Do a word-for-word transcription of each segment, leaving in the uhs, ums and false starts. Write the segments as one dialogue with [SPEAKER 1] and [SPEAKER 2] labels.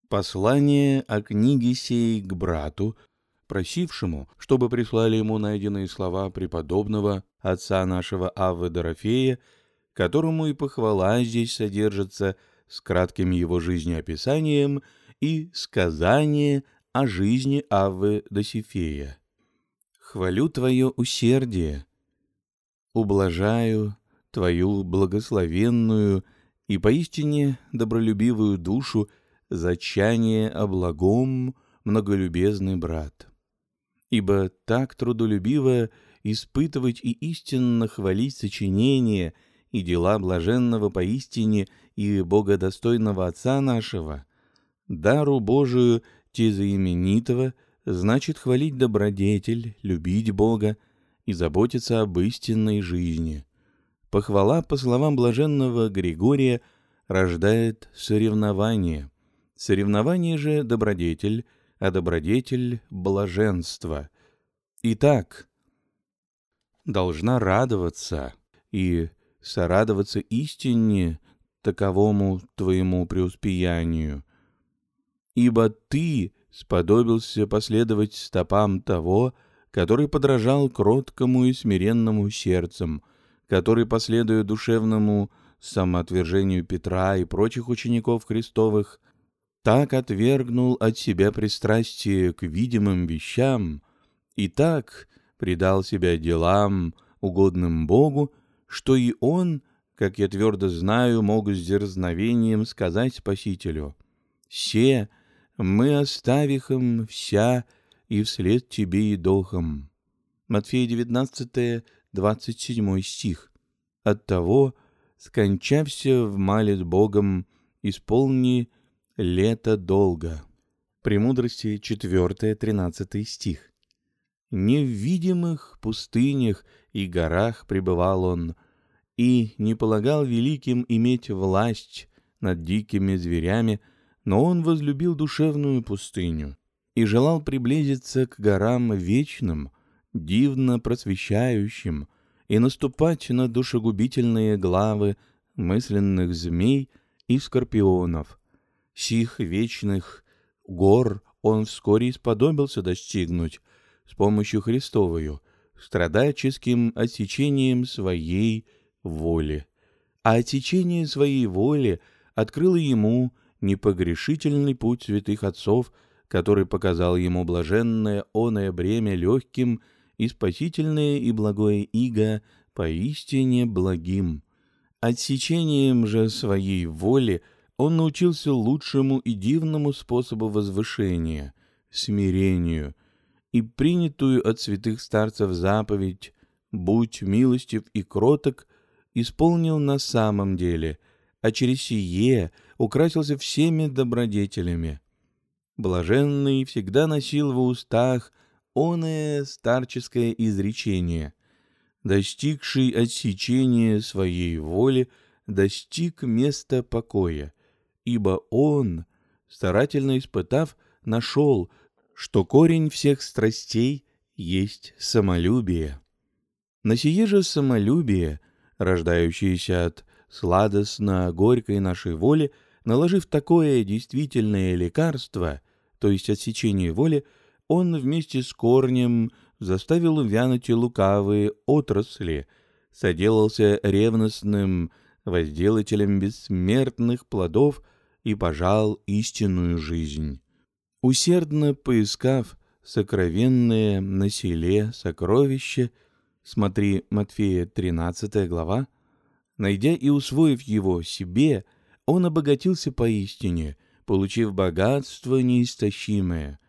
[SPEAKER 1] Послание о книге сей к брату, просившему, чтобы прислали ему найденные слова преподобного отца нашего Аввы Дорофея, которому и похвала здесь содержится с кратким его жизнеописанием и сказание о жизни Аввы Досифея. Хвалю твое усердие, ублажаю твою благословенную и поистине добролюбивую душу за чание о благом, многолюбезный брат. Ибо так трудолюбиво испытывать и истинно хвалить сочинения и дела блаженного поистине и богодостойного Отца нашего, дару Божию тезаименитого, значит хвалить добродетель, любить Бога и заботиться об истинной жизни. Похвала, по словам блаженного Григория, рождает соревнование. Соревнование же — добродетель, а добродетель — блаженство. Итак, должна радоваться и сорадоваться истине таковому твоему преуспеянию. Ибо ты сподобился последовать стопам того, который подражал кроткому и смиренному сердцем, который, последуя душевному самоотвержению Петра и прочих учеников Христовых, так отвергнул от себя пристрастие к видимым вещам и так предал себя делам, угодным Богу, что и он, как я твердо знаю, мог с дерзновением сказать Спасителю: «Се мы оставихом вся и вслед тебе идохом». Матфея девятнадцатый, двадцать седьмой стих. Оттого, скончався в мале Богом, исполни лето долго. Премудрости четвертый, тринадцатый стих. Не в видимых пустынях и горах пребывал он, и не полагал великим иметь власть над дикими зверями, но он возлюбил душевную пустыню и желал приблизиться к горам вечным, дивно просвещающим, и наступать на душегубительные главы мысленных змей и скорпионов. Сих вечных гор он вскоре исподобился достигнуть с помощью Христовою, страдальческим отсечением своей воли. А отсечение своей воли открыло ему непогрешительный путь святых отцов, который показал ему блаженное оное бремя легким и спасительное и благое иго поистине благим. Отсечением же своей воли он научился лучшему и дивному способу возвышения — смирению, и принятую от святых старцев заповедь «Будь милостив и кроток» исполнил на самом деле, а через сие украсился всеми добродетелями. Блаженный всегда носил в устах оное старческое изречение: «Достигший отсечения своей воли достиг места покоя, ибо он, старательно испытав, нашел, что корень всех страстей есть самолюбие». На сие же самолюбие, рождающееся от сладостно-горькой нашей воли, наложив такое действительное лекарство, то есть отсечение воли, он вместе с корнем заставил увянуть и лукавые отрасли, соделался ревностным возделателем бессмертных плодов и пожал истинную жизнь. Усердно поискав сокровенное на селе сокровище, смотри Матфея тринадцатая глава, найдя и усвоив его себе, он обогатился поистине, получив богатство неистощимое.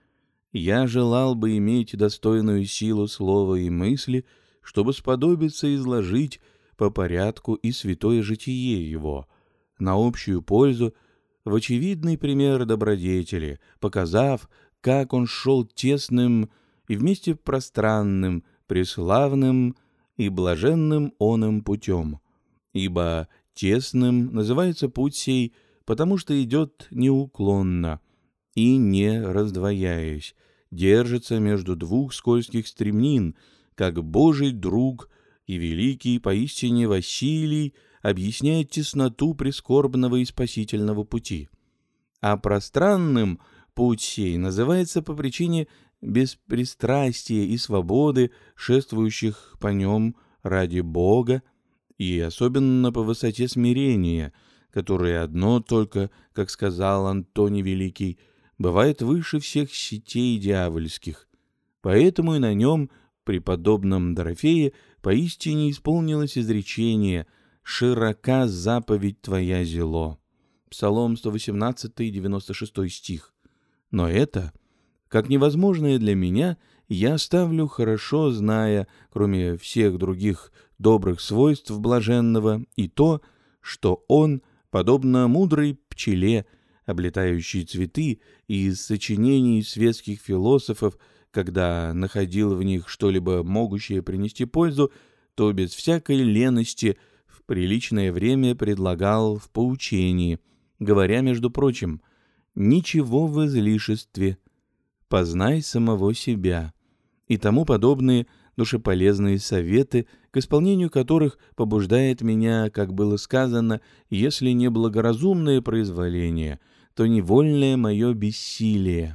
[SPEAKER 1] Я желал бы иметь достойную силу слова и мысли, чтобы сподобиться изложить по порядку и святое житие его, на общую пользу, в очевидный пример добродетели, показав, как он шел тесным и вместе пространным, преславным и блаженным оным путем. Ибо тесным называется путь сей, потому что идет неуклонно и, не раздвояясь, держится между двух скользких стремнин, как Божий друг и великий поистине Василий объясняет тесноту прискорбного и спасительного пути. А пространным путь сей называется по причине беспристрастия и свободы, шествующих по нем ради Бога, и особенно по высоте смирения, которое одно только, как сказал Антоний Великий, бывает выше всех сетей дьявольских. Поэтому и на нем, преподобном Дорофее, поистине исполнилось изречение «Широка заповедь твоя зело». Псалом сто восемнадцатый, девяносто шестой стих. Но это, как невозможное для меня, я ставлю, хорошо зная, кроме всех других добрых свойств блаженного, и то, что он, подобно мудрой пчеле, облетающей цветы, и из сочинений светских философов, когда находил в них что-либо могущее принести пользу, то без всякой лености в приличное время предлагал в поучении, говоря, между прочим, «Ничего в излишестве, познай самого себя» и тому подобные душеполезные советы, к исполнению которых побуждает меня, как было сказано, если не благоразумное произволение, то невольное мое бессилие.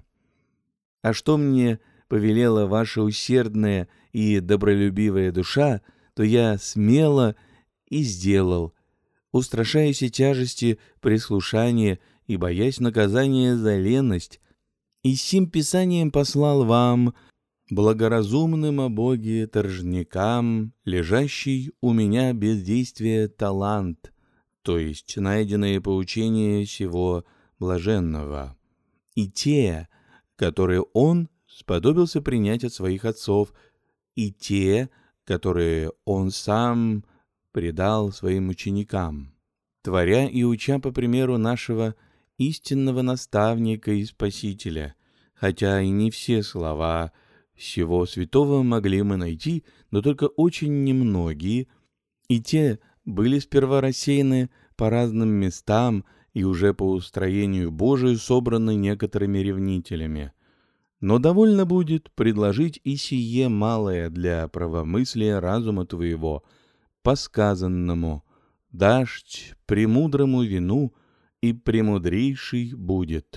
[SPEAKER 1] А что мне повелела ваша усердная и добролюбивая душа, то я смело и сделал, устрашаясь тяжести прислушания и боясь наказания за леность, и сим писанием послал вам, благоразумным о Боге торжникам, лежащий у меня без действия талант, то есть найденные поучения сего блаженного, и те, которые он сподобился принять от своих отцов, и те, которые он сам предал своим ученикам, творя и уча по примеру нашего истинного наставника и спасителя, хотя и не все слова всего святого могли мы найти, но только очень немногие, и те были сперва рассеяны по разным местам и уже по устроению Божию собраны некоторыми ревнителями. Но довольно будет предложить и сие малое для правомыслия разума твоего, по сказанному «Дашь премудрому вину, и премудрейший будет».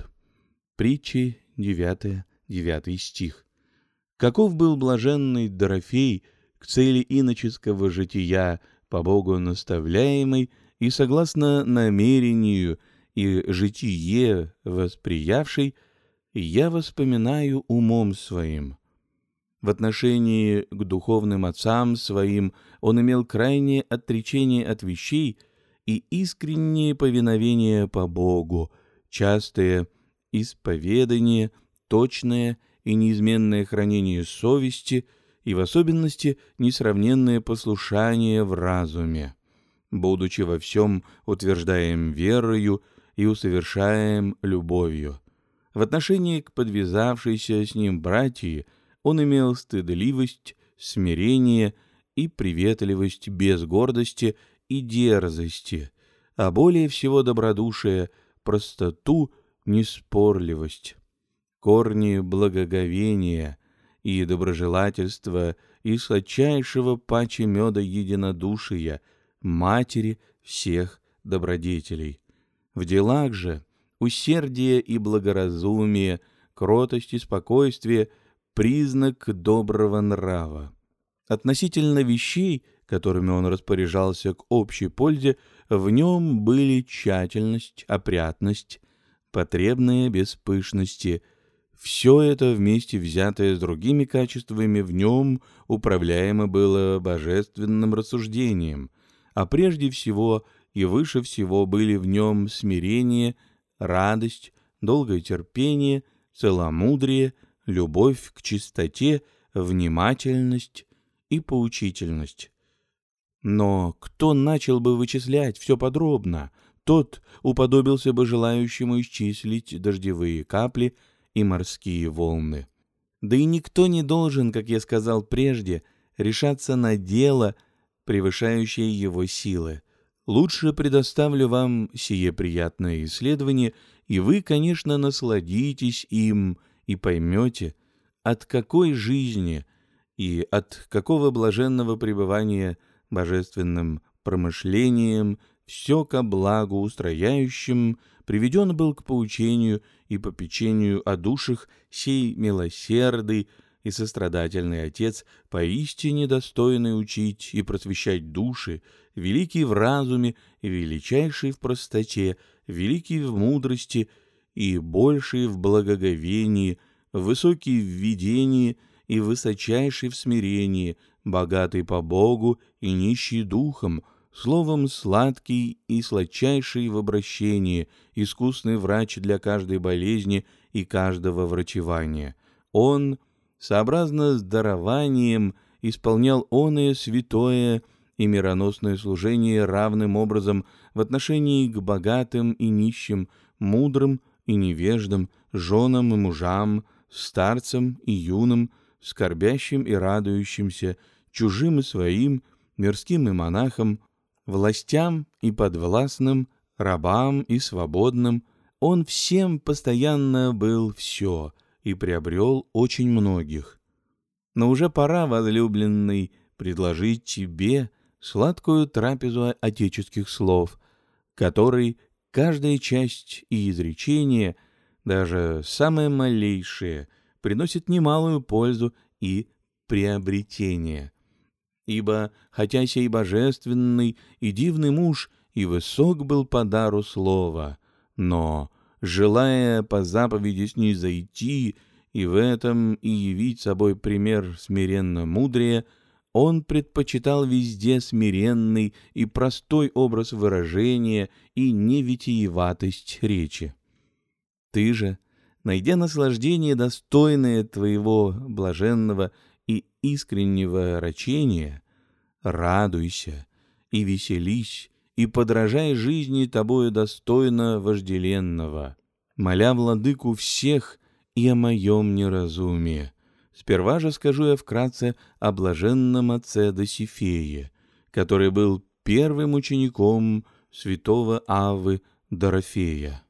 [SPEAKER 1] Притчи девятый, девятый стих. Каков был блаженный Дорофей к цели иноческого жития, по Богу наставляемый и согласно намерению и житие восприявший, я воспоминаю умом своим. В отношении к духовным отцам своим он имел крайнее отречение от вещей и искреннее повиновение по Богу, частое исповедание, точное и неизменное хранение совести и в особенности несравненное послушание в разуме, будучи во всем утверждаем верою и усовершаем любовью. В отношении к подвязавшейся с ним братьи он имел стыдливость, смирение и приветливость без гордости и дерзости, а более всего добродушие, простоту, неспорливость, корни благоговения и доброжелательства и сладчайшего паче меда единодушия, матери всех добродетелей. В делах же усердие и благоразумие, кротость и спокойствие — признак доброго нрава. Относительно вещей, которыми он распоряжался к общей пользе, в нем были тщательность, опрятность, потребные без пышности. Все это вместе взятое с другими качествами в нем управляемо было божественным рассуждением, а прежде всего и выше всего были в нем смирение, радость, долгое терпение, целомудрие, любовь к чистоте, внимательность и поучительность. Но кто начал бы вычислять все подробно, тот уподобился бы желающему исчислить дождевые капли и морские волны. Да и никто не должен, как я сказал прежде, решаться на дело, превышающее его силы. Лучше предоставлю вам сие приятное исследование, и вы, конечно, насладитесь им и поймете, от какой жизни и от какого блаженного пребывания божественным промышлением все ко благу устрояющим приведен был к поучению и попечению о душах сей милосердый и сострадательный Отец, поистине достойный учить и просвещать души, великий в разуме и величайший в простоте, великий в мудрости и больший в благоговении, высокий в видении и высочайший в смирении, богатый по Богу и нищий духом, словом сладкий и сладчайший в обращении, искусный врач для каждой болезни и каждого врачевания. Он, сообразно с дарованием, исполнял оное святое и мироносное служение равным образом в отношении к богатым и нищим, мудрым и невеждам, женам и мужам, старцам и юным, скорбящим и радующимся, чужим и своим, мирским и монахам, властям и подвластным, рабам и свободным. Он всем постоянно был все и приобрел очень многих. Но уже пора, возлюбленный, предложить тебе сладкую трапезу отеческих слов, которой каждая часть и изречение, даже самое малейшее, приносит немалую пользу и приобретение. Ибо, хотя сей божественный и дивный муж и высок был по дару слова, но, желая по заповеди снизойти и в этом и явить собой пример смиренно мудрее, он предпочитал везде смиренный и простой образ выражения и невитиеватость речи. Ты же, найдя наслаждение, достойное твоего блаженного и искреннего рачения, радуйся и веселись, и подражай жизни тобою достойно вожделенного, моля владыку всех и о моем неразумии. Сперва же скажу я вкратце о блаженном отце Досифее, который был первым учеником святого Аввы Дорофея.